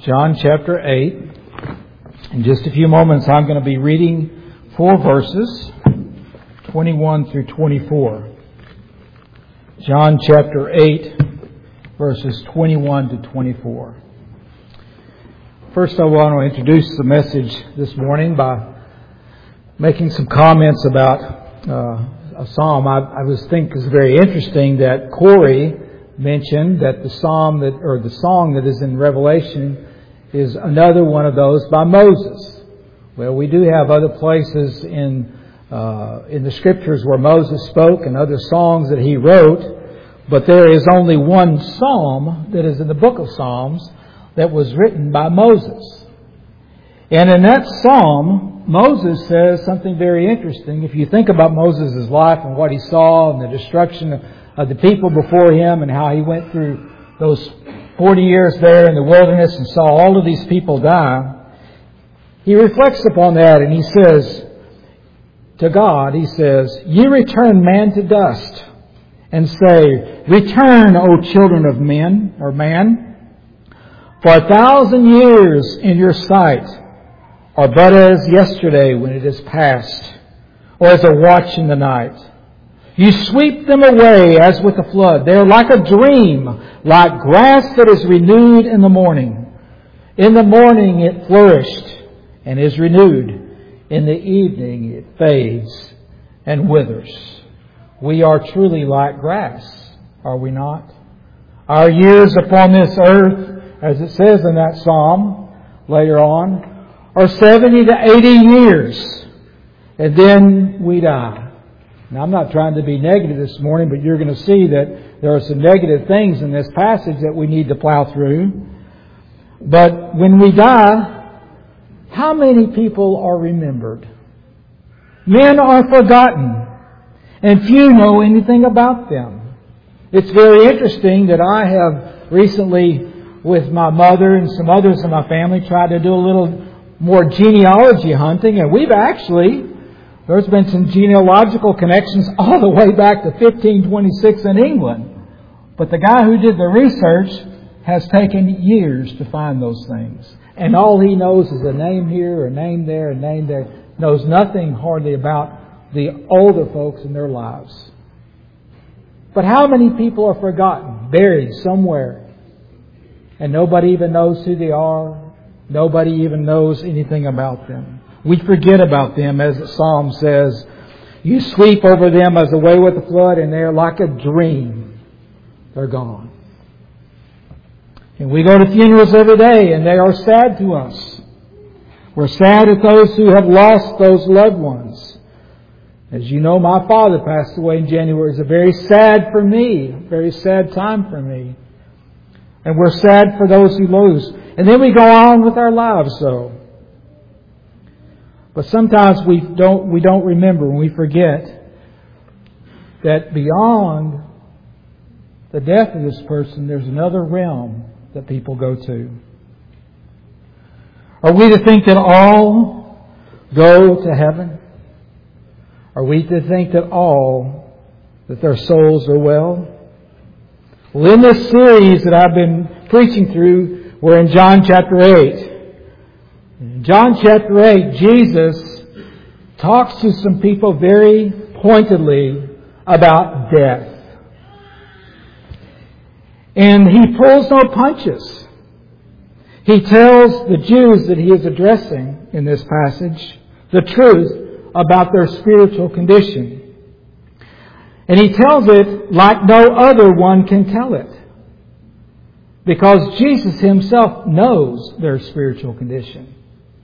John chapter 8. In just a few moments, I'm going to be reading 4 verses, 21 through 24. John chapter 8, verses 21 to 24. First, I want to introduce the message this morning by making some comments about a psalm. I think it's very interesting that Corey mentioned that the song that is in Revelation is another one of those by Moses. Well, we do have other places in the Scriptures where Moses spoke and other songs that he wrote, but there is only one psalm that is in the book of Psalms that was written by Moses. And in that psalm, Moses says something very interesting. If you think about Moses' life and what he saw and the destruction of the people before him and how he went through those 40 years there in the wilderness and saw all of these people die, he reflects upon that and he says to God, he says, "You return man to dust and say, 'Return, O children of men,' or man, 'for 1,000 years in your sight are but as yesterday when it is past, or as a watch in the night. You sweep them away as with a flood. They are like a dream, like grass that is renewed in the morning. In the morning it flourished and is renewed. In the evening it fades and withers.'" We are truly like grass, are we not? Our years upon this earth, as it says in that psalm later on, are 70 to 80 years. And then we die. Now, I'm not trying to be negative this morning, but you're going to see that there are some negative things in this passage that we need to plow through. But when we die, how many people are remembered? Men are forgotten, and few know anything about them. It's very interesting that I have recently, with my mother and some others in my family, tried to do a little more genealogy hunting, and there's been some genealogical connections all the way back to 1526 in England. But the guy who did the research has taken years to find those things. And all he knows is a name here, a name there, a name there. Knows nothing hardly about the older folks in their lives. But how many people are forgotten, buried somewhere, and nobody even knows who they are? Nobody even knows anything about them. We forget about them, as the psalm says. You sweep over them as away with the flood, and they're like a dream. They're gone. And we go to funerals every day, and they are sad to us. We're sad at those who have lost those loved ones. As you know, my father passed away in January. It's a very sad time for me. And we're sad for those who lose. And then we go on with our lives, though. But sometimes we don't remember, and we forget that beyond the death of this person, there's another realm that people go to. Are we to think that all go to heaven? Are we to think that their souls are well? Well, in this series that I've been preaching through, we're in John chapter 8. In John chapter 8, Jesus talks to some people very pointedly about death. And he pulls no punches. He tells the Jews that he is addressing in this passage the truth about their spiritual condition. And he tells it like no other one can tell it. Because Jesus himself knows their spiritual condition.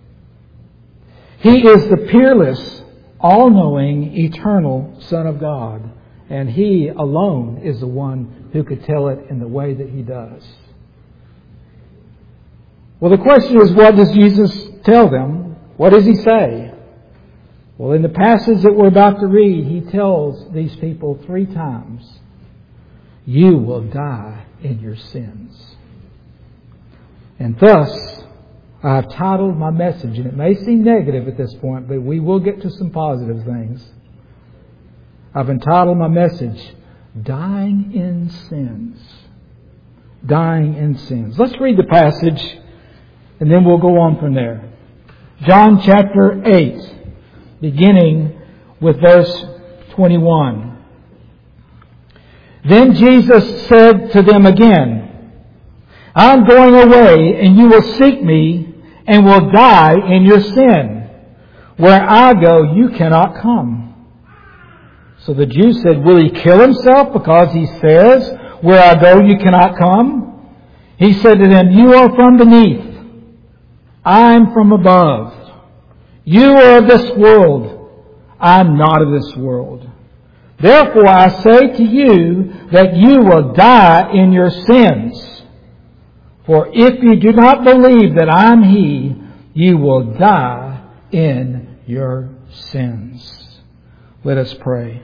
He is the peerless, all-knowing, eternal Son of God. And He alone is the one who could tell it in the way that He does. Well, the question is, what does Jesus tell them? What does He say? Well, in the passage that we're about to read, He tells these people 3 times, "You will die in your sins." And thus, I have titled my message, and it may seem negative at this point, but we will get to some positive things. I've entitled my message, "Dying in Sins." Dying in sins. Let's read the passage and then we'll go on from there. John chapter 8, beginning with verse 21. Then Jesus said to them again, I'm going away, and you will seek me, and will die in your sin. Where I go, you cannot come. So the Jews said, will he kill himself because he says, where I go, you cannot come? He said to them, you are from beneath. I am from above. You are of this world. I am not of this world. Therefore I say to you that you will die in your sins. For if you do not believe that I am He, you will die in your sins. Let us pray.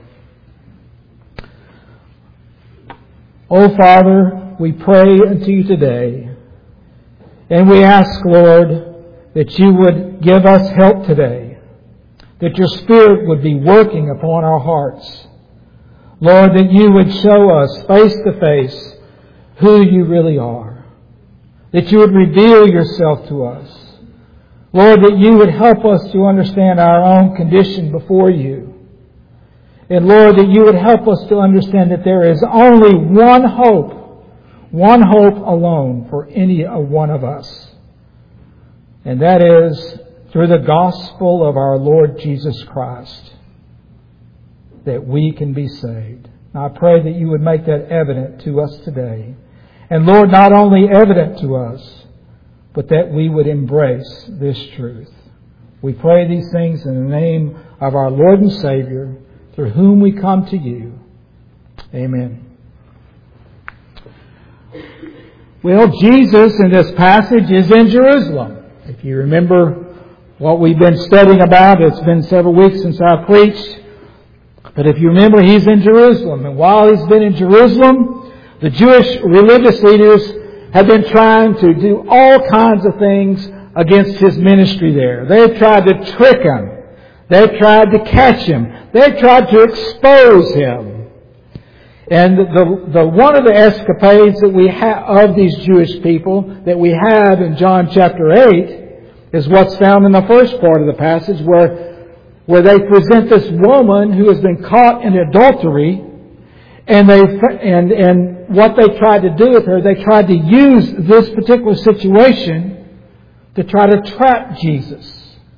O Father, we pray unto you today, and we ask, Lord, that you would give us help today, that your Spirit would be working upon our hearts. Lord, that you would show us face to face who you really are, that you would reveal yourself to us. Lord, that you would help us to understand our own condition before you. And Lord, that you would help us to understand that there is only one hope alone for any one of us. And that is through the gospel of our Lord Jesus Christ, that we can be saved. Now, I pray that you would make that evident to us today. And Lord, not only evident to us, but that we would embrace this truth. We pray these things in the name of our Lord and Savior, through whom we come to you. Amen. Well, Jesus in this passage is in Jerusalem. If you remember what we've been studying about, it's been several weeks since I preached. But if you remember, He's in Jerusalem. And while He's been in Jerusalem, the Jewish religious leaders have been trying to do all kinds of things against His ministry there. They've tried to trick Him. They've tried to catch Him. They've tried to expose Him. And the one of the escapades that we have of these Jewish people that we have in John chapter 8 is what's found in the first part of the passage, where they present this woman who has been caught in adultery, and what they tried to do with her, they tried to use this particular situation to try to trap Jesus.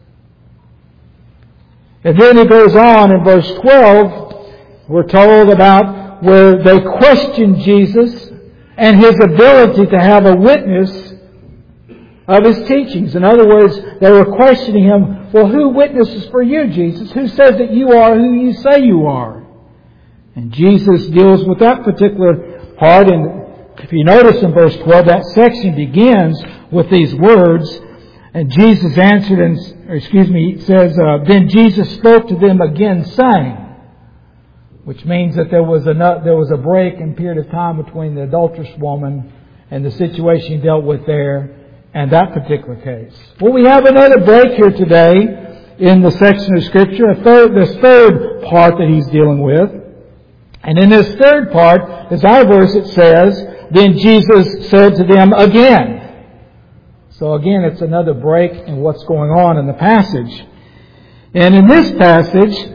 And then it goes on in verse 12, we're told about where they questioned Jesus and His ability to have a witness of His teachings. In other words, they were questioning Him, well, who witnesses for you, Jesus? Who says that you are who you say you are? And Jesus deals with that particular part. And if you notice in verse 12, that section begins with these words. And Jesus answered, it says, then Jesus spoke to them again, saying, which means that there was a break in period of time between the adulterous woman and the situation He dealt with there and that particular case. Well, we have another break here today in the section of Scripture, this third part that He's dealing with. And in this third part, as our verse it says, then Jesus said to them again. So again, it's another break in what's going on in the passage. And in this passage,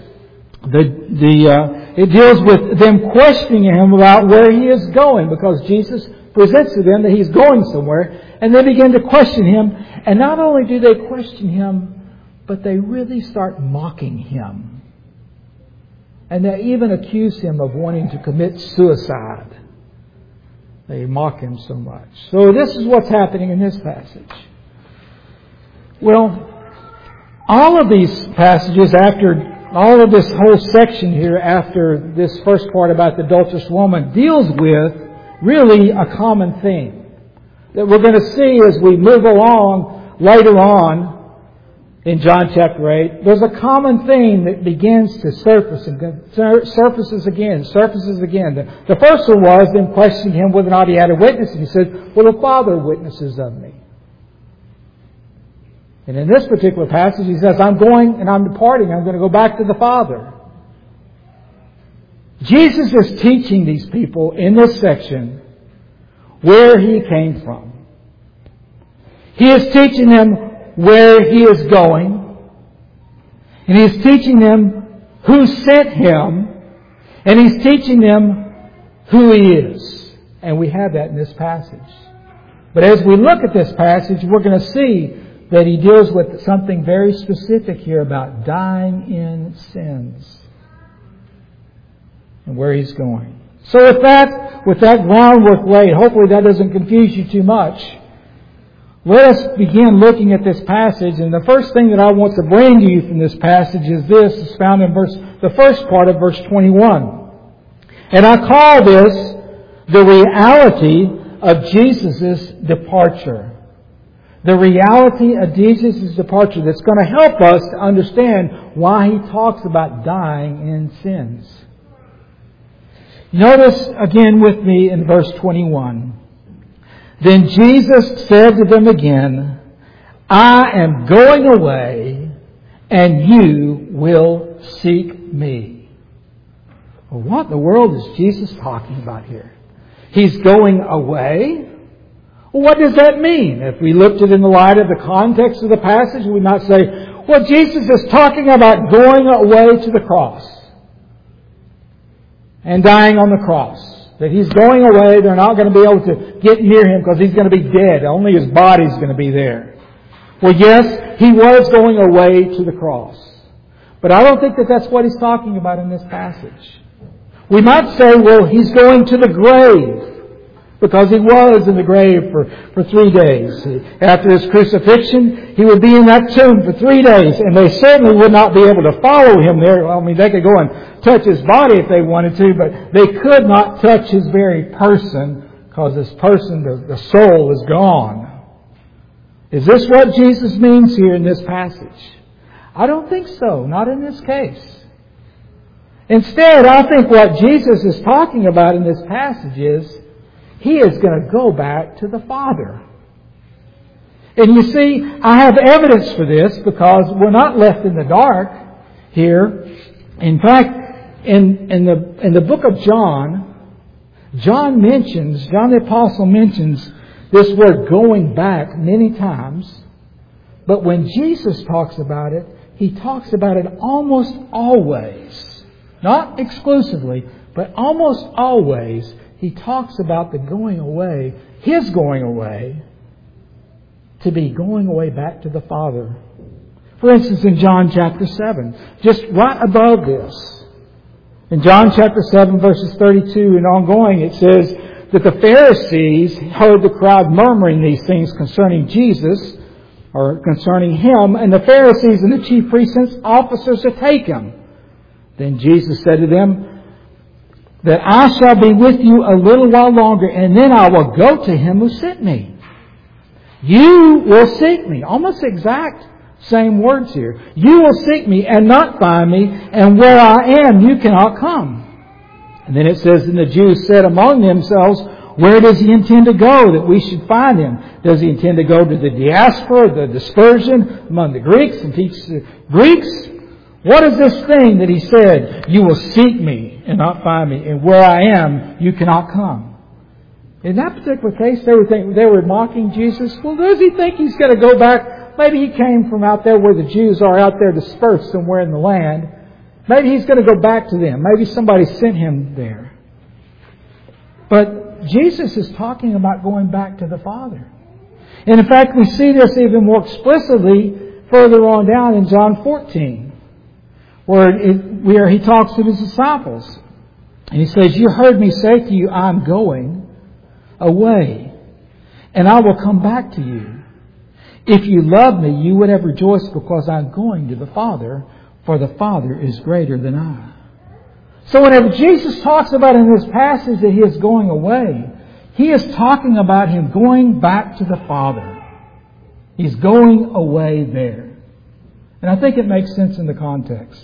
it deals with them questioning Him about where He is going, because Jesus presents to them that He's going somewhere, and they begin to question Him. And not only do they question Him, but they really start mocking Him. And they even accuse Him of wanting to commit suicide. They mock Him so much. So this is what's happening in this passage. Well, all of these passages all of this whole section here after this first part about the adulterous woman deals with really a common theme that we're going to see as we move along later on in John chapter 8. There's a common theme that begins to surface and surfaces again. The first one was them questioning Him whether or not He had a witness. And He said, well, the Father witnesses of me. And in this particular passage, He says, I'm going and I'm departing. I'm going to go back to the Father. Jesus is teaching these people in this section where He came from. He is teaching them where He is going. And He is teaching them who sent Him. And He's teaching them who He is. And we have that in this passage. But as we look at this passage, we're going to see that He deals with something very specific here about dying in sins and where He's going. So with that groundwork laid, hopefully that doesn't confuse you too much. Let us begin looking at this passage, and the first thing that I want to bring to you from this passage is this. It's found in the first part of verse 21. And I call this the reality of Jesus' departure. The reality of Jesus' departure that's going to help us to understand why He talks about dying in sins. Notice again with me in verse 21. Then Jesus said to them again, I am going away, and you will seek me. Well, what in the world is Jesus talking about here? He's going away? Well, what does that mean? If we looked at it in the light of the context of the passage, we might say, well, Jesus is talking about going away to the cross and dying on the cross. That He's going away, they're not going to be able to get near Him because He's going to be dead. Only His body's going to be there. Well, yes, He was going away to the cross. But I don't think that that's what He's talking about in this passage. We might say, well, He's going to the grave. Because He was in the grave for 3 days. After His crucifixion, He would be in that tomb for 3 days. And they certainly would not be able to follow Him there. I mean, they could go and touch His body if they wanted to, but they could not touch His very person because His person, the soul, is gone. Is this what Jesus means here in this passage? I don't think so. Not in this case. Instead, I think what Jesus is talking about in this passage is He is going to go back to the Father. And you see, I have evidence for this because we're not left in the dark here. In fact, in the book of John, John the Apostle mentions this word going back many times. But when Jesus talks about it, He talks about it almost always. Not exclusively, but almost always. He talks about the going away, His going away, to be going away back to the Father. For instance, in John chapter 7, just right above this, in John chapter 7, verses 32 and ongoing, it says that the Pharisees heard the crowd murmuring these things concerning Jesus, or concerning Him, and the Pharisees and the chief priests' officers to take Him. Then Jesus said to them, that I shall be with you a little while longer, and then I will go to Him who sent me. You will seek me. Almost exact same words here. You will seek me and not find me, and where I am you cannot come. And then it says, and the Jews said among themselves, where does He intend to go that we should find Him? Does He intend to go to the diaspora, the dispersion among the Greeks and teach the Greeks? What is this thing that He said, you will seek me and not find me, and where I am, you cannot come? In that particular case, they were mocking Jesus. Well, does He think He's going to go back? Maybe He came from out there where the Jews are out there dispersed somewhere in the land. Maybe He's going to go back to them. Maybe somebody sent Him there. But Jesus is talking about going back to the Father. And in fact, we see this even more explicitly further on down in John 14. Where He talks to His disciples. And He says, you heard me say to you, I'm going away, and I will come back to you. If you love me, you would have rejoiced because I'm going to the Father, for the Father is greater than I. So whenever Jesus talks about in this passage that He is going away, He is talking about Him going back to the Father. He's going away there. And I think it makes sense in the context.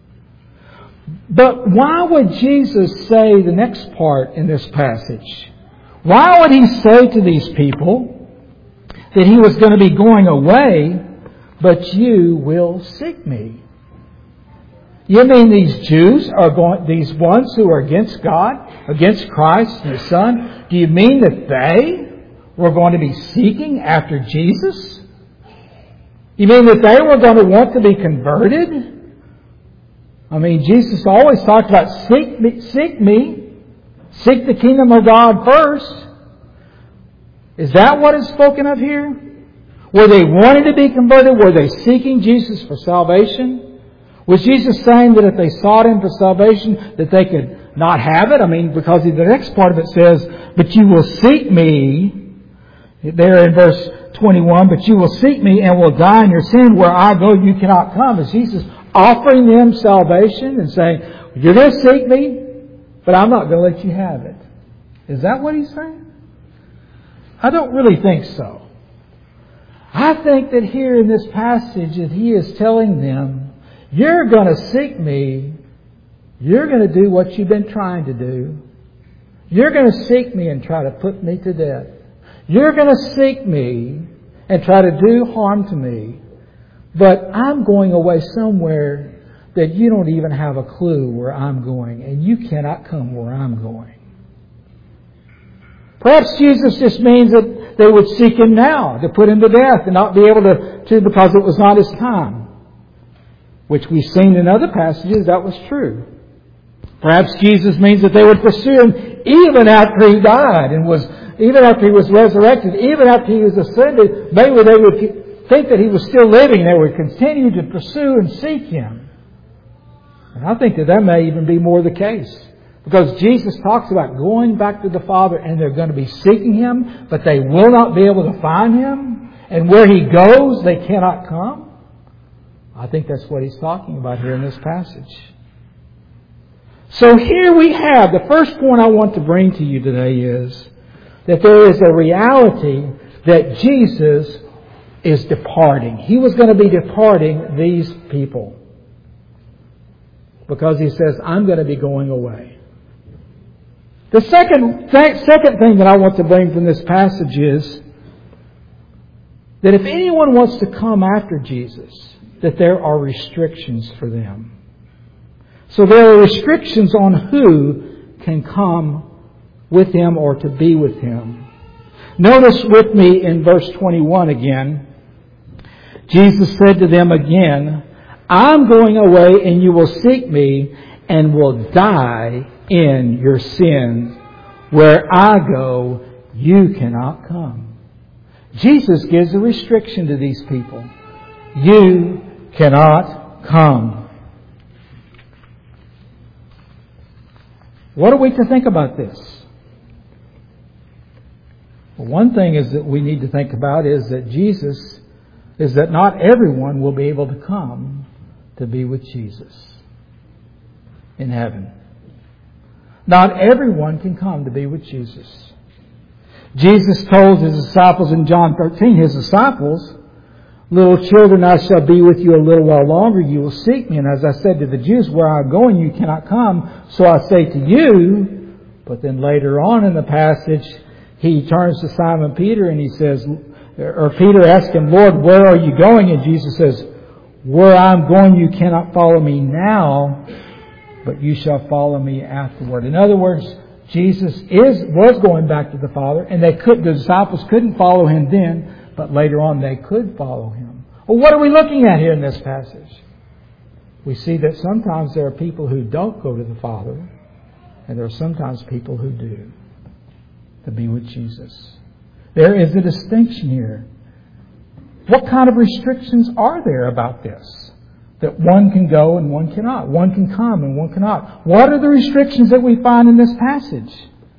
But why would Jesus say the next part in this passage? Why would He say to these people that He was going to be going away, but you will seek me? You mean these Jews these ones who are against God, against Christ and His Son? Do you mean that they were going to be seeking after Jesus? You mean that they were going to want to be converted? I mean, Jesus always talked about seek me, seek the kingdom of God first. Is that what is spoken of here? Were they wanting to be converted? Were they seeking Jesus for salvation? Was Jesus saying that if they sought Him for salvation, that they could not have it? I mean, because the next part of it says, but you will seek me, there in verse 21, but you will seek me and will die in your sin. Where I go, you cannot come. Is Jesus offering them salvation and saying, you're going to seek me, but I'm not going to let you have it? Is that what He's saying? I don't really think so. I think that here in this passage that He is telling them, you're going to seek me. You're going to do what you've been trying to do. You're going to seek me and try to put me to death. You're going to seek me and try to do harm to me. But I'm going away somewhere that you don't even have a clue where I'm going. And you cannot come where I'm going. Perhaps Jesus just means that they would seek Him now to put Him to death and not be able to because it was not His time. Which we've seen in other passages that was true. Perhaps Jesus means that they would pursue Him even after He died and even after He was resurrected, even after He was ascended. Maybe they would think that He was still living. They would continue to pursue and seek Him. And I think that may even be more the case. Because Jesus talks about going back to the Father and they're going to be seeking Him, but they will not be able to find Him. And where He goes, they cannot come. I think that's what He's talking about here in this passage. So here we have, the first point I want to bring to you today is that there is a reality that Jesus is departing. He was going to be departing these people. Because He says, I'm going to be going away. The second thing that I want to bring from this passage is that if anyone wants to come after Jesus, that there are restrictions for them. So there are restrictions on who can come with Him or to be with Him. Notice with me in verse 21 again, Jesus said to them again, I'm going away and you will seek me and will die in your sins. Where I go, you cannot come. Jesus gives a restriction to these people. You cannot come. What are we to think about this? Well, one thing is that we need to think about is that not everyone will be able to come to be with Jesus in heaven. Not everyone can come to be with Jesus. Jesus told His disciples in John 13, His disciples, little children, I shall be with you a little while longer. You will seek me. And as I said to the Jews, where I'm going, you cannot come. So I say to you. But then later on in the passage, He turns to Simon Peter and He says, or Peter asks Him, Lord, where are you going? And Jesus says, where I'm going, you cannot follow me now, but you shall follow me afterward. In other words, Jesus was going back to the Father, and the disciples couldn't follow Him then, but later on they could follow Him. Well, what are we looking at here in this passage? We see that sometimes there are people who don't go to the Father, and there are sometimes people who do, to be with Jesus. There is a distinction here. What kind of restrictions are there about this? That one can go and one cannot. One can come and one cannot. What are the restrictions that we find in this passage?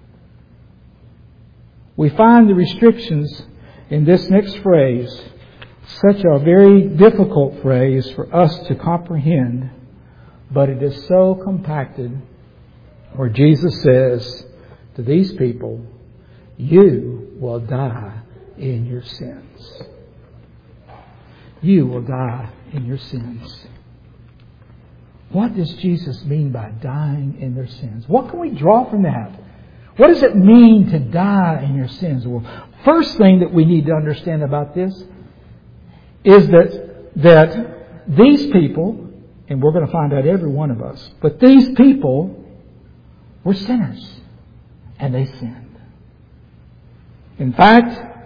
We find the restrictions in this next phrase, such a very difficult phrase for us to comprehend, but it is so compacted, where Jesus says to these people, you will die in your sins. You will die in your sins. What does Jesus mean by dying in their sins? What can we draw from that? What does it mean to die in your sins? Well, first thing that we need to understand about this is that these people, and we're going to find out every one of us, but these people were sinners, and they sinned. In fact,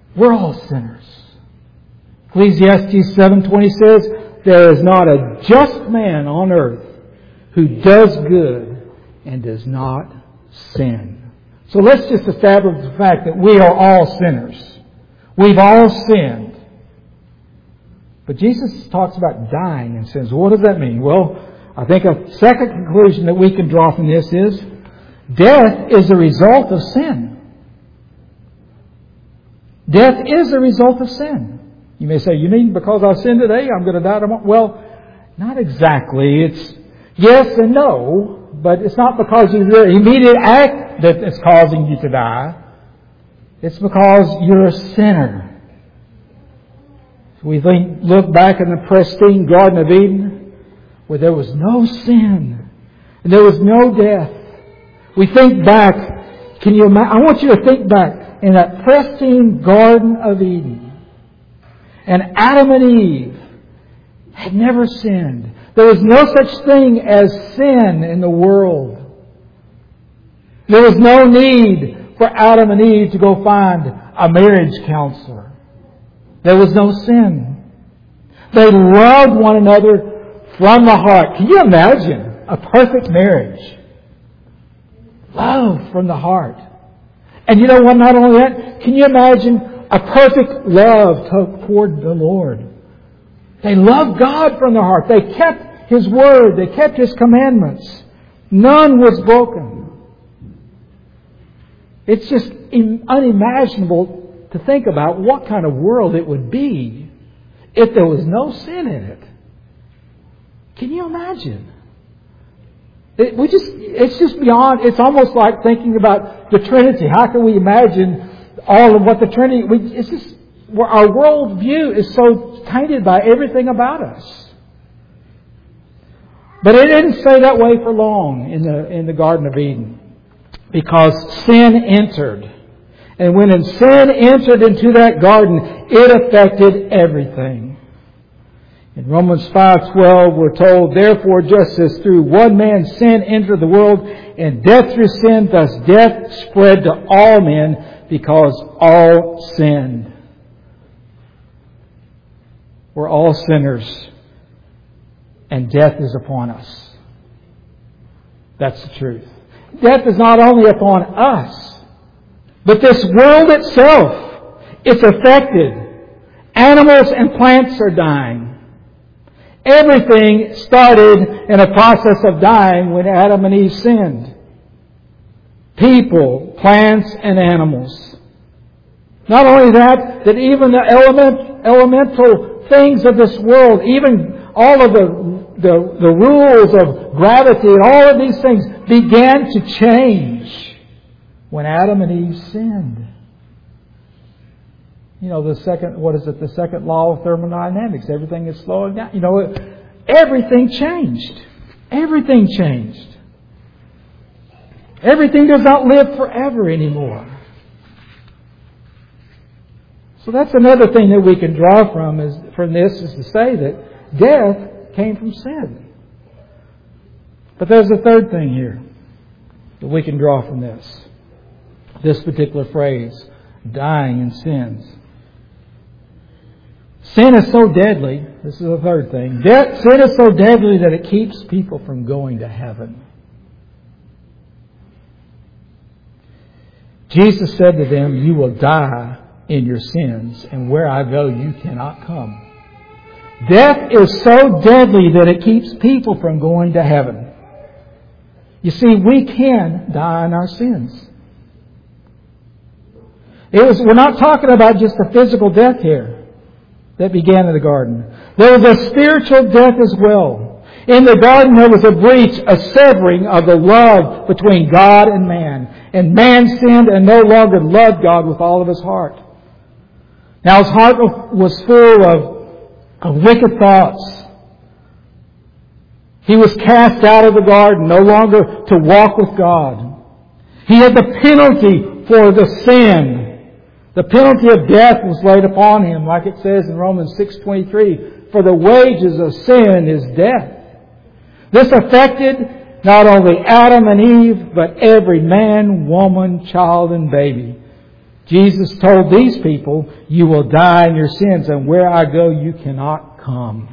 We're all sinners. Ecclesiastes 7:20 says, there is not a just man on earth who does good and does not sin. So let's just establish the fact that we are all sinners. We've all sinned. But Jesus talks about dying in sins. What does that mean? Well, I think a second conclusion that we can draw from this is death is a result of sin. Death is a result of sin. You may say, you mean because I sinned today, I'm going to die tomorrow? Well, not exactly. It's yes and no, but it's not because of the immediate act that is causing you to die. It's because you're a sinner. We look back in the pristine Garden of Eden where there was no sin and there was no death. We think back. I want you to think back in that pristine Garden of Eden. And Adam and Eve had never sinned. There was no such thing as sin in the world. There was no need for Adam and Eve to go find a marriage counselor. There was no sin. They loved one another from the heart. Can you imagine a perfect marriage? Love from the heart. And you know what? Not only that, can you imagine a perfect love toward the Lord? They loved God from their heart. They kept His Word. They kept His commandments. None was broken. It's just unimaginable to think about what kind of world it would be if there was no sin in it. Can you imagine? It's just beyond. It's almost like thinking about the Trinity. How can we imagine all of what the Trinity? It's just our world view is so tainted by everything about us. But it didn't stay that way for long in the Garden of Eden, because sin entered. And when sin entered into that garden, it affected everything. In Romans 5:12, we're told, therefore, just as through one man sin entered the world, and death through sin, thus death spread to all men, because all sinned. We're all sinners, and death is upon us. That's the truth. Death is not only upon us, but this world itself, it's affected. Animals and plants are dying. Everything started in a process of dying when Adam and Eve sinned. People, plants, and animals. Not only that, that even the elemental things of this world, even all of the rules of gravity and all of these things began to change when Adam and Eve sinned. You know, the second law of thermodynamics. Everything is slowing down. You know, everything changed. Everything changed. Everything does not live forever anymore. So that's another thing that we can draw from this is to say that death came from sin. But there's a third thing here that we can draw from this particular phrase, dying in sins. Sin is so deadly, this is the third thing, sin is so deadly that it keeps people from going to heaven. Jesus said to them, you will die in your sins, and where I go you cannot come. Death is so deadly that it keeps people from going to heaven. You see, we can die in our sins. We're not talking about just a physical death here that began in the garden. There was a spiritual death as well. In the garden there was a breach, a severing of the love between God and man. And man sinned and no longer loved God with all of his heart. Now his heart was full of wicked thoughts. He was cast out of the garden, no longer to walk with God. He had the penalty for the sin. The penalty of death was laid upon him, like it says in Romans 6:23, for the wages of sin is death. This affected not only Adam and Eve, but every man, woman, child, and baby. Jesus told these people, you will die in your sins, and where I go you cannot come.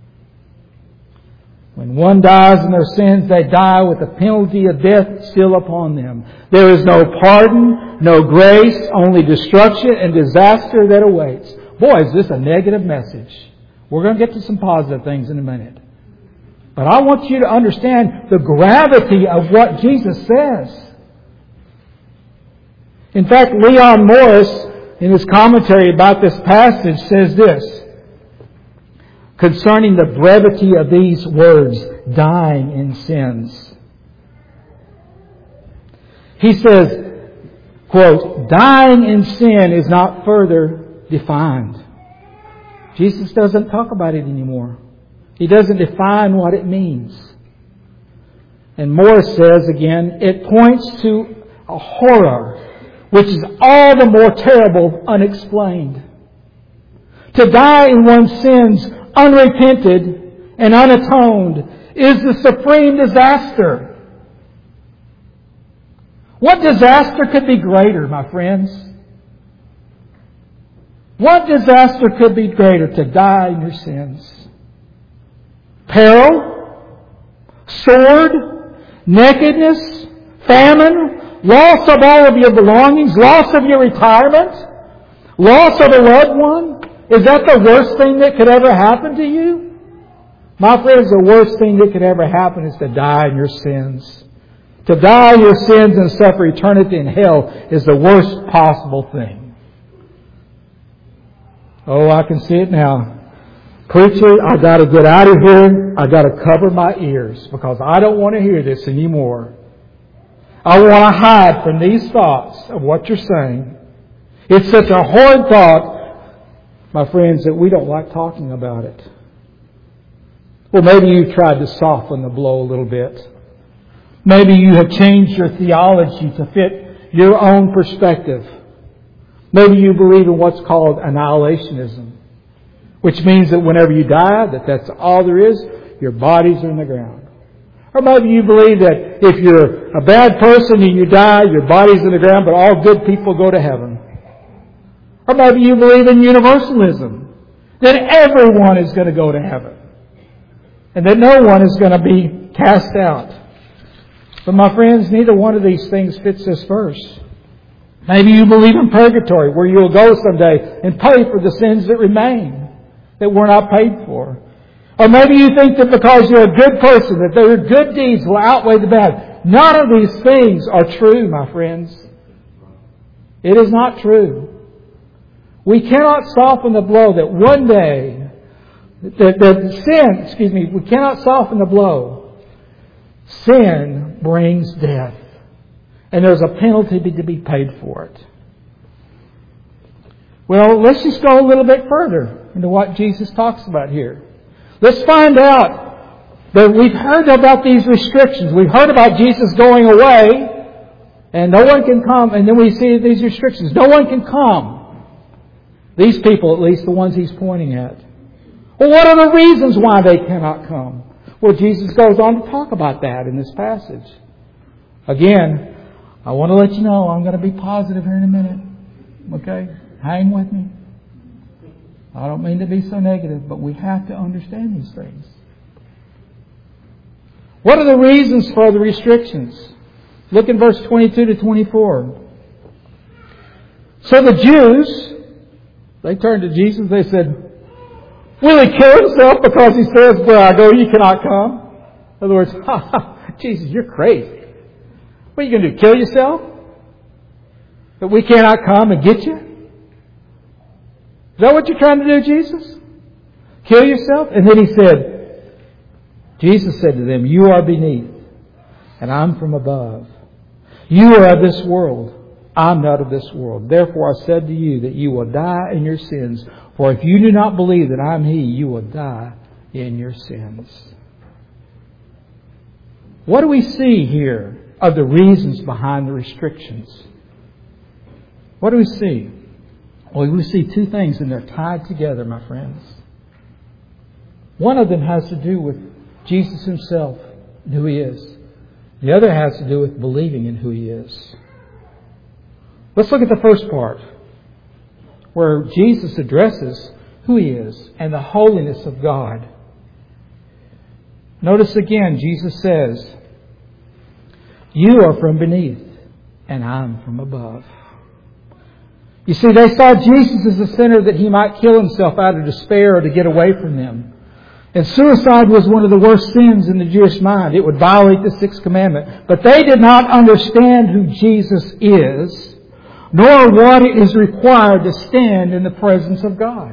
When one dies in their sins, they die with the penalty of death still upon them. There is no pardon, no grace, only destruction and disaster that awaits. Boy, is this a negative message. We're going to get to some positive things in a minute. But I want you to understand the gravity of what Jesus says. In fact, Leon Morris, in his commentary about this passage, says this concerning the brevity of these words, dying in sins. He says, quote, dying in sin is not further defined. Jesus doesn't talk about it anymore. He doesn't define what it means. And Morris says again, it points to a horror which is all the more terrible unexplained. To die in one's sins unrepented and unatoned is the supreme disaster. What disaster could be greater, my friends? What disaster could be greater to die in your sins? Peril, sword, nakedness, famine, loss of all of your belongings, loss of your retirement, loss of a loved one. Is that the worst thing that could ever happen to you? My friends, the worst thing that could ever happen is to die in your sins. To die in your sins and suffer eternity in hell is the worst possible thing. Oh, I can see it now. Preacher, I've got to get out of here. I've got to cover my ears because I don't want to hear this anymore. I want to hide from these thoughts of what you're saying. It's such a horrid thought, my friends, that we don't like talking about it. Well, maybe you tried to soften the blow a little bit. Maybe you have changed your theology to fit your own perspective. Maybe you believe in what's called annihilationism, which means that whenever you die, that's all there is, your bodies are in the ground. Or maybe you believe that if you're a bad person and you die, your body's in the ground, but all good people go to heaven. Or maybe you believe in universalism, that everyone is going to go to heaven, and that no one is going to be cast out. But my friends, neither one of these things fits this verse. Maybe you believe in purgatory, where you'll go someday and pay for the sins that remain, that were not paid for. Or maybe you think that because you're a good person, that your good deeds will outweigh the bad. None of these things are true, my friends. It is not true. We cannot soften the blow that one day, we cannot soften the blow. Sin brings death. And there's a penalty to be paid for it. Well, let's just go a little bit further into what Jesus talks about here. Let's find out that we've heard about these restrictions. We've heard about Jesus going away and no one can come. And then we see these restrictions. No one can come. These people, at least the ones He's pointing at. Well, what are the reasons why they cannot come? Well, Jesus goes on to talk about that in this passage. Again, I want to let you know I'm going to be positive here in a minute. Okay? Hang with me. I don't mean to be so negative, but we have to understand these things. What are the reasons for the restrictions? Look in verse 22 to 24. So the Jews, they turned to Jesus. They said, will He kill Himself because He says, where I go, you cannot come? In other words, Jesus, you're crazy. What are you going to do, kill yourself? That we cannot come and get you? Is that what you're trying to do, Jesus? Kill yourself? And then Jesus said to them, you are beneath, and I'm from above. You are of this world. I'm not of this world. Therefore I said to you that you will die in your sins. For if you do not believe that I'm He, you will die in your sins. What do we see here of the reasons behind the restrictions? What do we see? Well, we see two things, and they're tied together, my friends. One of them has to do with Jesus Himself and who He is. The other has to do with believing in who He is. Let's look at the first part, where Jesus addresses who He is and the holiness of God. Notice again, Jesus says, "You are from beneath, and I'm from above." You see, they saw Jesus as a sinner that He might kill Himself out of despair or to get away from them. And suicide was one of the worst sins in the Jewish mind. It would violate the sixth commandment. But they did not understand who Jesus is, nor what it is required to stand in the presence of God.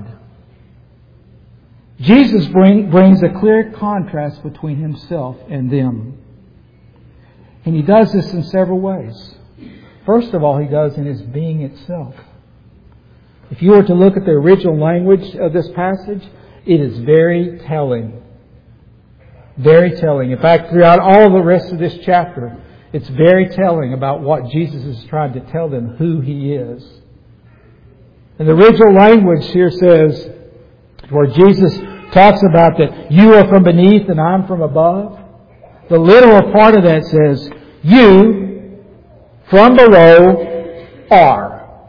Jesus brings a clear contrast between Himself and them. And He does this in several ways. First of all, He does in His being itself. If you were to look at the original language of this passage, it is very telling. Very telling. In fact, throughout all the rest of this chapter, it's very telling about what Jesus is trying to tell them, who He is. And the original language here says, where Jesus talks about that you are from beneath and I'm from above, the literal part of that says, you from below are.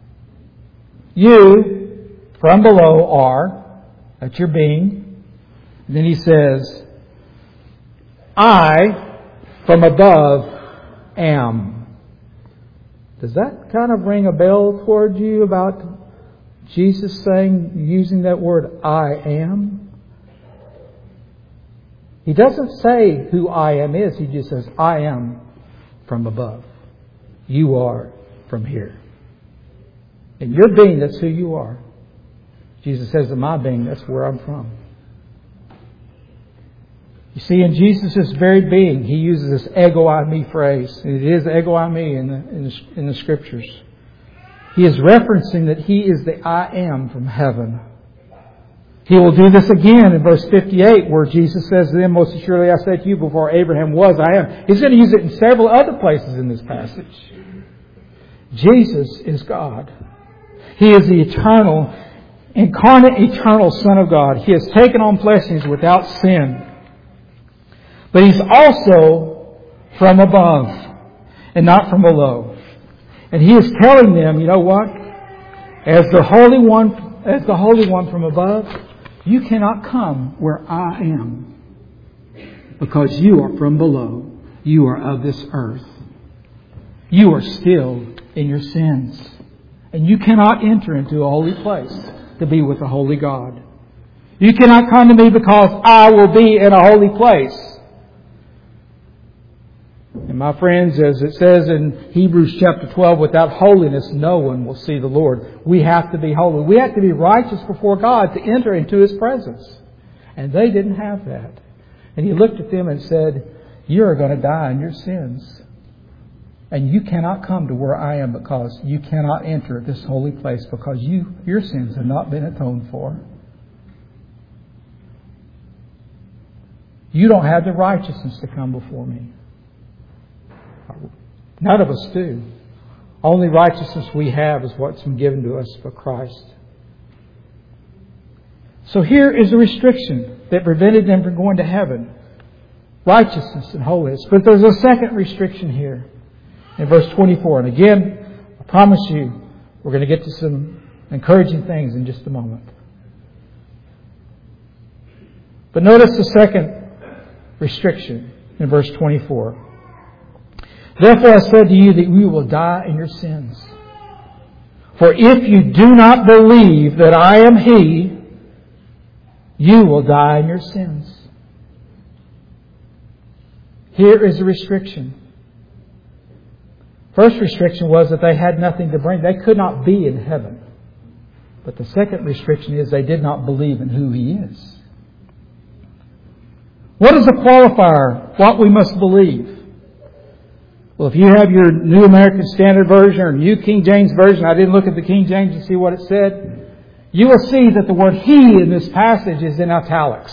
You from below are. That's your being. And then He says, I from above am. Does that kind of ring a bell toward you about Jesus using that word, I am? He doesn't say who I am is. He just says, I am from above. You are from here. And your being, that's who you are. Jesus says, in my being, that's where I'm from. You see, in Jesus' very being, He uses this ego eimi phrase. And it is ego eimi in the Scriptures. He is referencing that He is the I am from heaven. He will do this again in verse 58, where Jesus says to them, most assuredly I say to you, before Abraham was, I am. He's going to use it in several other places in this passage. Jesus is God. He is the eternal, incarnate, eternal Son of God. He has taken on flesh and He's without sin. But He's also from above and not from below. And He is telling them, you know what? As the Holy One from above, you cannot come where I am, because you are from below. You are of this earth. You are still in your sins. And you cannot enter into a holy place to be with a holy God. You cannot come to me because I will be in a holy place. And my friends, as it says in Hebrews chapter 12, without holiness no one will see the Lord. We have to be holy. We have to be righteous before God to enter into His presence. And they didn't have that. And He looked at them and said, you're going to die in your sins. And you cannot come to where I am because you cannot enter this holy place because your sins have not been atoned for. You don't have the righteousness to come before me. None of us do. Only righteousness we have is what's been given to us for Christ. So here is a restriction that prevented them from going to heaven. Righteousness and holiness. But there's a second restriction here in verse 24. And again, I promise you, we're going to get to some encouraging things in just a moment. But notice the second restriction in verse 24. Therefore I said to you that you will die in your sins. For if you do not believe that I am He, you will die in your sins. Here is a restriction. First restriction was that they had nothing to bring. They could not be in heaven. But the second restriction is they did not believe in who He is. What is the qualifier? What we must believe? Well, if you have your New American Standard Version or New King James Version, I didn't look at the King James to see what it said, you will see that the word He in this passage is in italics.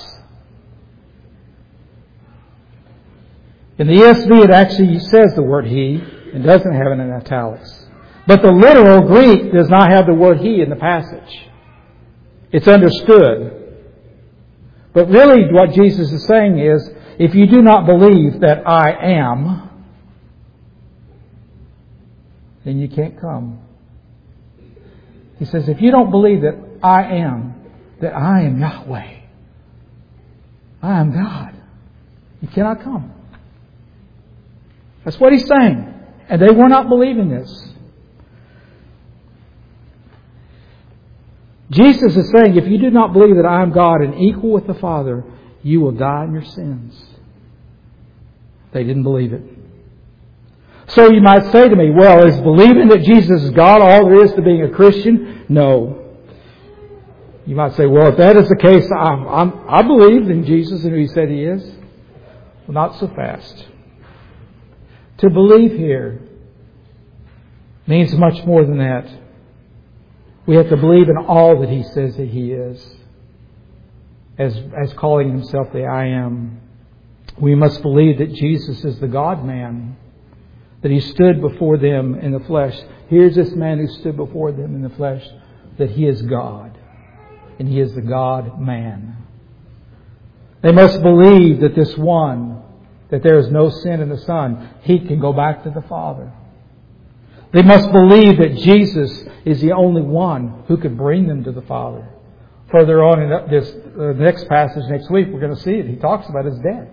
In the ESV, it actually says the word He and doesn't have it in italics. But the literal Greek does not have the word He in the passage. It's understood. But really what Jesus is saying is, if you do not believe that I am, then you can't come. He says, if you don't believe that I am Yahweh, I am God, you cannot come. That's what He's saying. And they were not believing this. Jesus is saying, if you do not believe that I am God and equal with the Father, you will die in your sins. They didn't believe it. So you might say to me, well, is believing that Jesus is God all there is to being a Christian? No. You might say, well, if that is the case, I believe in Jesus and who He said He is. Well, not so fast. To believe here means much more than that. We have to believe in all that He says that He is, as calling Himself the I Am. We must believe that Jesus is the God-man, that He stood before them in the flesh. Here's this man who stood before them in the flesh, that He is God, and He is the God-man. They must believe that this one, that there is no sin in the Son, He can go back to the Father. They must believe that Jesus is the only one who could bring them to the Father. Further on in this next passage next week, we're going to see it. He talks about His death.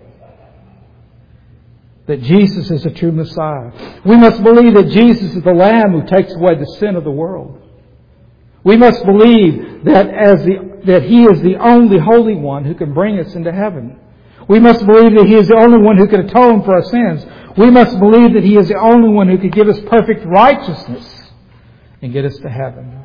That Jesus is a true Messiah. We must believe that Jesus is the Lamb who takes away the sin of the world. We must believe that He is the only Holy One who can bring us into heaven. We must believe that He is the only one who can atone for our sins. We must believe that He is the only one who can give us perfect righteousness and get us to heaven.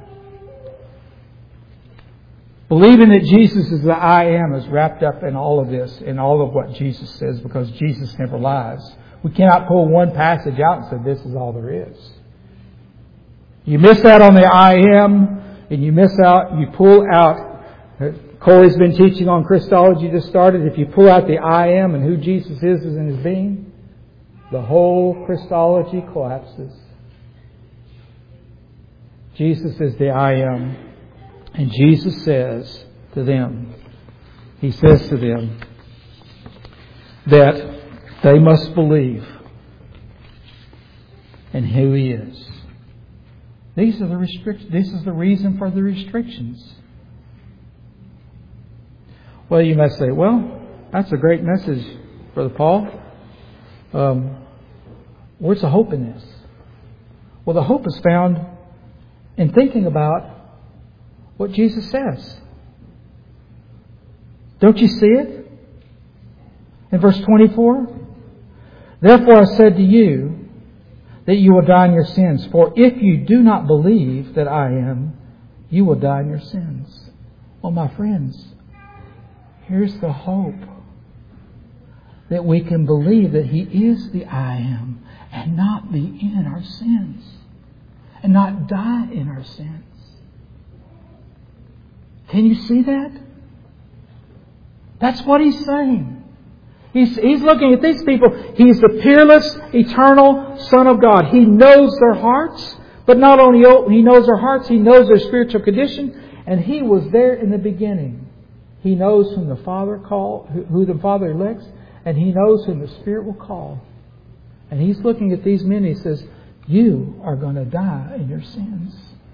Believing that Jesus is the I Am is wrapped up in all of this, in all of what Jesus says, because Jesus never lies. We cannot pull one passage out and say this is all there is. You miss out on the I Am, and you pull out. Corey's been teaching on Christology just started. If you pull out the I Am and who Jesus is in His being, the whole Christology collapses. Jesus is the I Am. And Jesus says to them, He says to them that they must believe in who He is. These are the restrictions. This is the reason for the restrictions. Well, you might say, well, that's a great message, Brother Paul. Where's the hope in this? Well, the hope is found in thinking about what Jesus says. Don't you see it? In verse 24, therefore I said to you that you will die in your sins. For if you do not believe that I am, you will die in your sins. Well, my friends, here's the hope. That we can believe that He is the I Am and not be in our sins. And not die in our sins. Can you see that? That's what He's saying. He's looking at these people. He's the peerless, eternal Son of God. He knows their hearts. But not only He knows their hearts, He knows their spiritual condition. And He was there in the beginning. He knows whom the Father who the Father elects. And He knows whom the Spirit will call. And He's looking at these men. He says, you are going to die in your sins.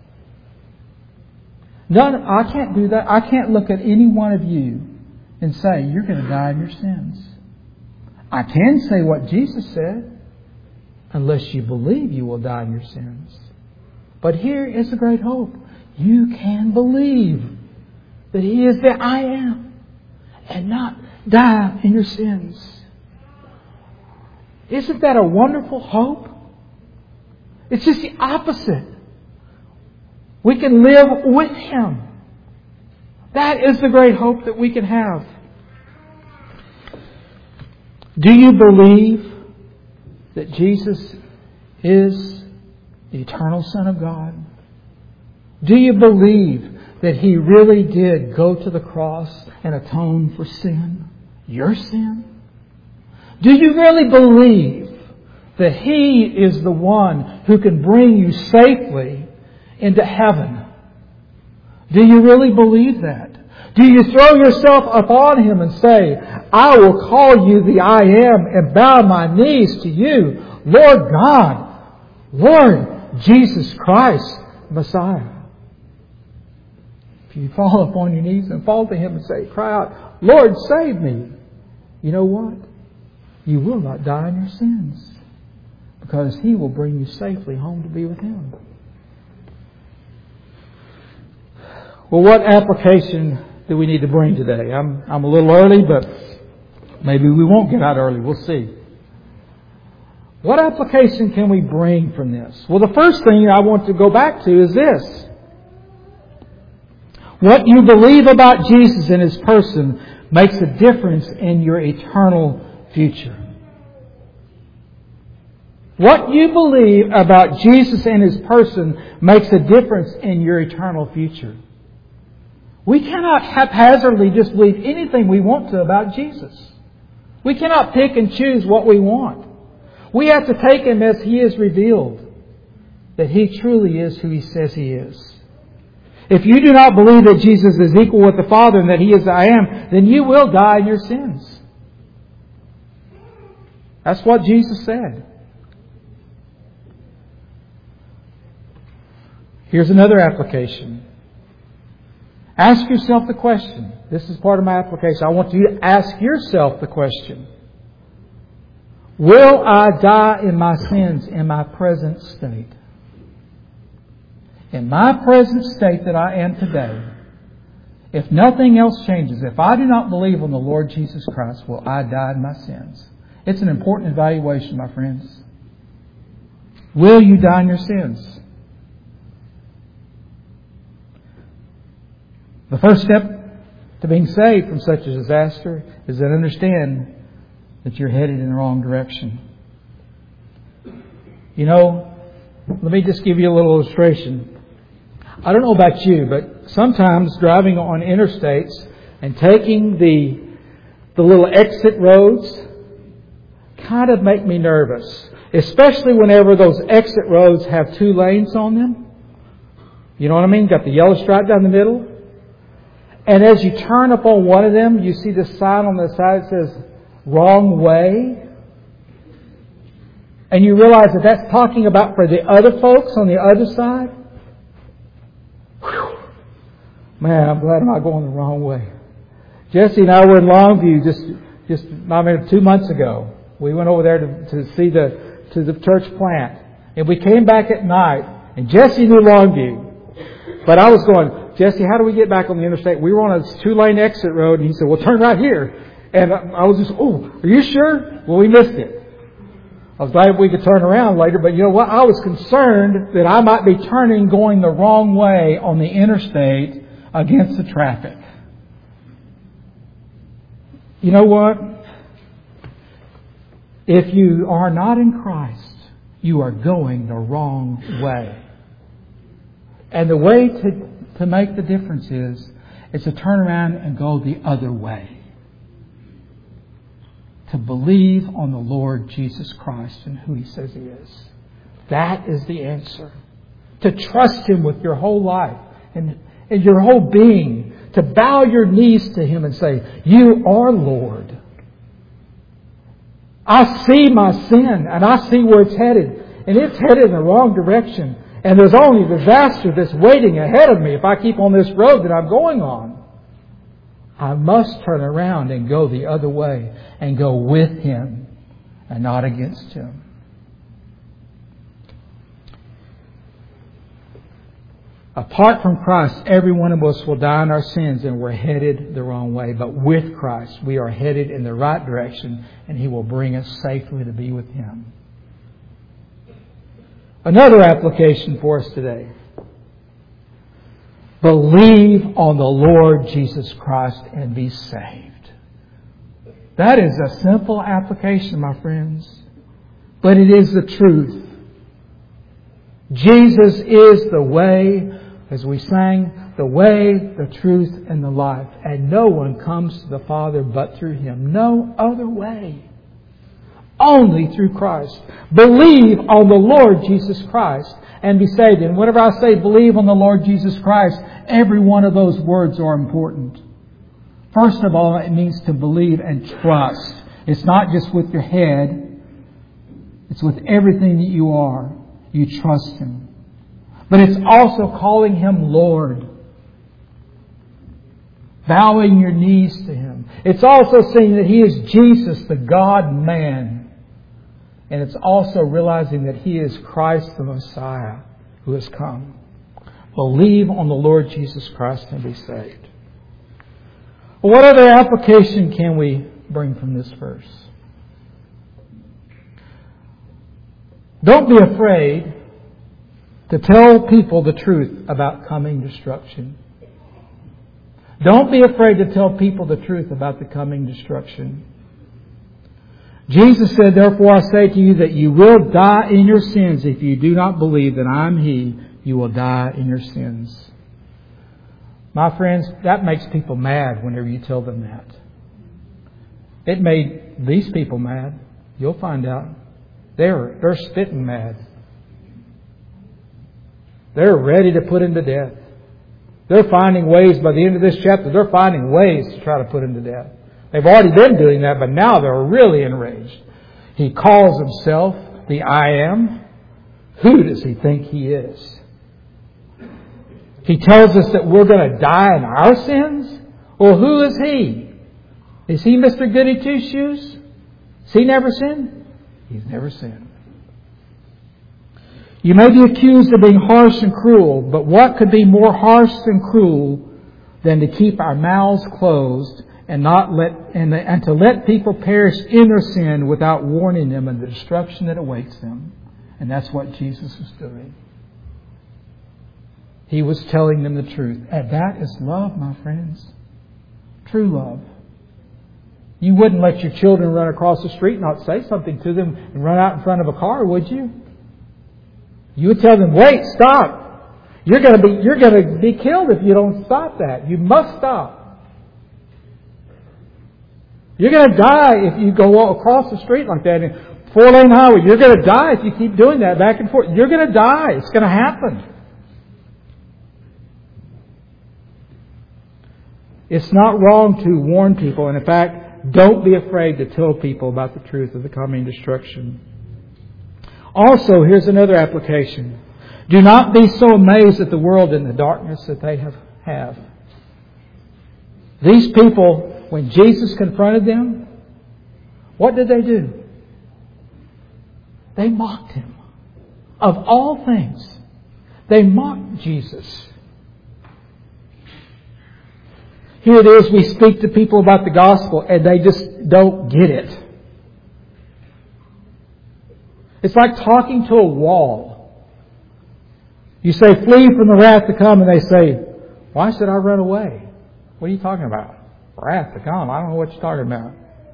I can't do that. I can't look at any one of you and say, you're going to die in your sins. I can say what Jesus said, unless you believe you will die in your sins. But here is the great hope. You can believe that He is the I Am and not die in your sins. Isn't that a wonderful hope? It's just the opposite. We can live with Him. That is the great hope that we can have. Do you believe that Jesus is the eternal Son of God? Do you believe that He really did go to the cross and atone for sin? Your sin? Do you really believe that He is the one who can bring you safely into heaven? Do you really believe that? Do you throw yourself upon Him and say, I will call you the I Am and bow my knees to you, Lord God, Lord Jesus Christ, Messiah. If you fall upon your knees and fall to Him and say, cry out, Lord, save me. You know what? You will not die in your sins, because He will bring you safely home to be with Him. Well, what application do we need to bring today? I'm a little early, but maybe we won't get out early. We'll see. What application can we bring from this? Well, the first thing I want to go back to is this. What you believe about Jesus and His person makes a difference in your eternal future. What you believe about Jesus and His person makes a difference in your eternal future. We cannot haphazardly just believe anything we want to about Jesus. We cannot pick and choose what we want. We have to take Him as He is revealed, that He truly is who He says He is. If you do not believe that Jesus is equal with the Father and that He is the I Am, then you will die in your sins. That's what Jesus said. Here's another application. Ask yourself the question. This is part of my application. I want you to ask yourself the question. Will I die in my sins in my present state? In my present state that I am today, if nothing else changes, if I do not believe on the Lord Jesus Christ, will I die in my sins? It's an important evaluation, my friends. Will you die in your sins? The first step to being saved from such a disaster is to understand that you're headed in the wrong direction. You know, let me just give you a little illustration. I don't know about you, but sometimes driving on interstates and taking the little exit roads kind of make me nervous. Especially whenever those exit roads have 2 lanes on them. You know what I mean? Got the yellow stripe down the middle. And as you turn up on one of them, you see the sign on the side that says, wrong way. And you realize that that's talking about for the other folks on the other side. Whew. Man, I'm glad I'm not going the wrong way. Jesse and I were in Longview just 2 months ago. We went over there to see the church plant. And we came back at night. And Jesse knew Longview. But I was going, Jesse, how do we get back on the interstate? We were on a 2-lane exit road. And he said, well, turn right here. And I was just, are you sure? Well, we missed it. I was glad we could turn around later. But you know what? I was concerned that I might be going the wrong way on the interstate against the traffic. You know what? If you are not in Christ, you are going the wrong way. And the way to make the difference is to turn around and go the other way. To believe on the Lord Jesus Christ and who He says He is. That is the answer. To trust Him with your whole life and your whole being. To bow your knees to Him and say, you are Lord. I see my sin and I see where it's headed. And it's headed in the wrong direction. And there's only disaster that's waiting ahead of me if I keep on this road that I'm going on. I must turn around and go the other way and go with Him and not against Him. Apart from Christ, every one of us will die in our sins and we're headed the wrong way. But with Christ, we are headed in the right direction and He will bring us safely to be with Him. Another application for us today. Believe on the Lord Jesus Christ and be saved. That is a simple application, my friends. But it is the truth. Jesus is the way, as we sang, the way, the truth, and the life. And no one comes to the Father but through Him. No other way. Only through Christ. Believe on the Lord Jesus Christ and be saved. And whenever I say believe on the Lord Jesus Christ, every one of those words are important. First of all, it means to believe and trust. It's not just with your head. It's with everything that you are. You trust Him. But it's also calling Him Lord. Bowing your knees to Him. It's also saying that He is Jesus, the God-man. And it's also realizing that He is Christ the Messiah who has come. Believe on the Lord Jesus Christ and be saved. Well, what other application can we bring from this verse? Don't be afraid to tell people the truth about coming destruction. Don't be afraid to tell people the truth about the coming destruction. Jesus said, therefore I say to you that you will die in your sins if you do not believe that I am He. You will die in your sins. My friends, that makes people mad whenever you tell them that. It made these people mad. You'll find out. They're spitting mad. They're ready to put Him to death. They're finding ways, by the end of this chapter, they're finding ways to try to put Him to death. They've already been doing that, but now they're really enraged. He calls Himself the I Am. Who does He think He is? He tells us that we're going to die in our sins? Well, who is He? Is He Mr. Goody Two-Shoes? Has He never sinned? He's never sinned. You may be accused of being harsh and cruel, but what could be more harsh and cruel than to keep our mouths closed and to let people perish in their sin without warning them of the destruction that awaits them? And that's what Jesus was doing. He was telling them the truth. And that is love, my friends. True love. You wouldn't let your children run across the street and not say something to them and run out in front of a car, would you? You would tell them, wait, stop. You're going to be killed if you don't stop that. You must stop. You're going to die if you go across the street like that. In 4-lane highway, you're going to die if you keep doing that back and forth. You're going to die. It's going to happen. It's not wrong to warn people. And in fact, don't be afraid to tell people about the truth of the coming destruction. Also, here's another application. Do not be so amazed at the world and the darkness that they have. These people, when Jesus confronted them, what did they do? They mocked Him. Of all things, they mocked Jesus. Here it is, we speak to people about the gospel and they just don't get it. It's like talking to a wall. You say, flee from the wrath to come, and they say, why should I run away? What are you talking about? Wrath to come? I don't know what you're talking about.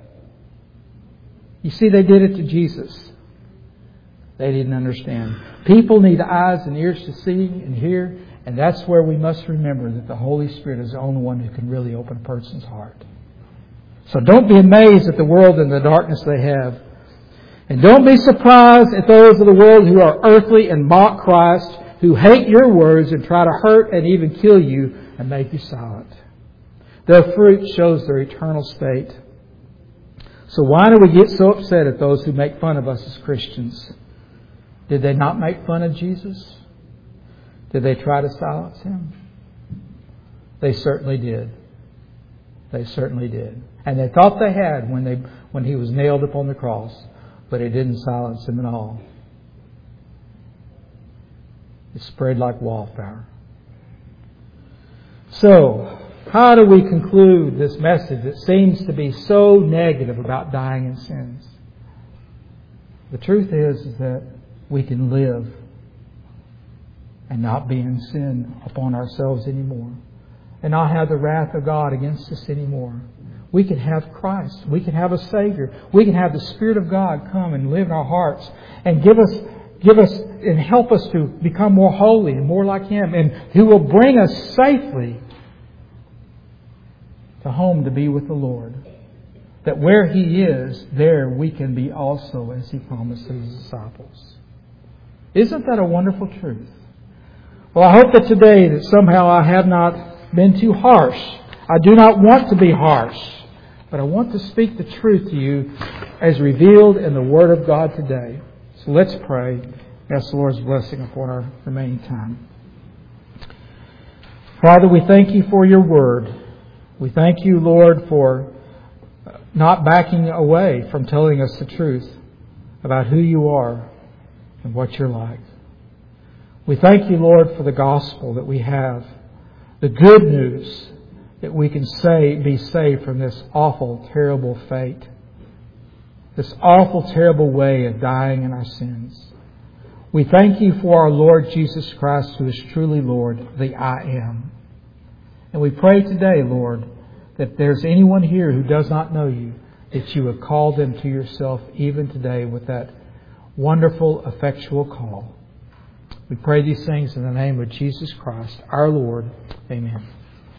You see, they did it to Jesus. They didn't understand. People need eyes and ears to see and hear, and that's where we must remember that the Holy Spirit is the only one who can really open a person's heart. So don't be amazed at the world and the darkness they have. And don't be surprised at those of the world who are earthly and mock Christ, who hate your words and try to hurt and even kill you and make you silent. Their fruit shows their eternal state. So why do we get so upset at those who make fun of us as Christians? Did they not make fun of Jesus? Did they try to silence Him? They certainly did. They certainly did. And they thought they had when He was nailed upon the cross. But it didn't silence Him at all. It spread like wildfire. So, how do we conclude this message that seems to be so negative about dying in sins? The truth is that we can live and not be in sin upon ourselves anymore. And not have the wrath of God against us anymore. We can have Christ. We can have a Savior. We can have the Spirit of God come and live in our hearts and give us and help us to become more holy and more like Him, and who will bring us safely to home to be with the Lord. That where He is, there we can be also, as He promised His disciples. Isn't that a wonderful truth? Well, I hope that today that somehow I have not been too harsh. I do not want to be harsh. But I want to speak the truth to you as revealed in the Word of God today. So let's pray Ask the Lord's blessing upon our remaining time. Father, we thank you for your word. We thank you, Lord, for not backing away from telling us the truth about who you are and what you're like. We thank you, Lord, for the gospel that we have, the good news that we can be saved from this awful, terrible fate, this awful, terrible way of dying in our sins. We thank you for our Lord Jesus Christ, who is truly Lord, the I Am. And we pray today, Lord, that if there's anyone here who does not know you, that you would call them to yourself even today with that wonderful, effectual call. We pray these things in the name of Jesus Christ, our Lord. Amen.